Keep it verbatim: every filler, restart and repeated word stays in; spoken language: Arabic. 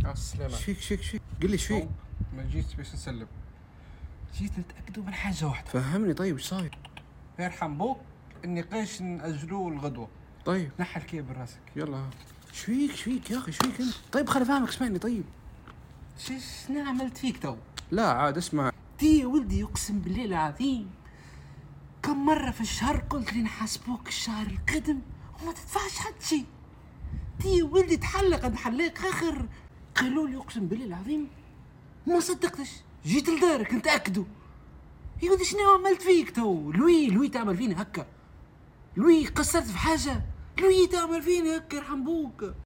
على السلامة. شفيك شفيك شفيك قل لي شفيك. ما جيت باش نسلم، جيت نتأكدوا من حاجة واحدة. فهمني طيب ايش صاير؟ يرحم بوك النقاش نأجلوه الغدوة. طيب نحى الكيب براسك. يلا شفيك شفيك يا اخي شفيك انت؟ طيب خلي افهمك اسمعني طيب. شش انا عملت فيك تو؟ لا عاد اسمع. تي يا ولدي اقسم بالله العظيم كم مرة في الشهر قلت لي نحاسبوك الشهر القدم وما تدفعش حد شي. تي يا ولدي تحلق نحلق اخر قالوا لي اقسم بالله العظيم ما صدقتش، جيت لدارك نتاكدوا. يا ولدي شنو عملت فيك تو؟ لوي لوي تعمل فيني هكا؟ لوي قصرت في حاجة؟ لوي تعمل فيني هكا يرحم بوك.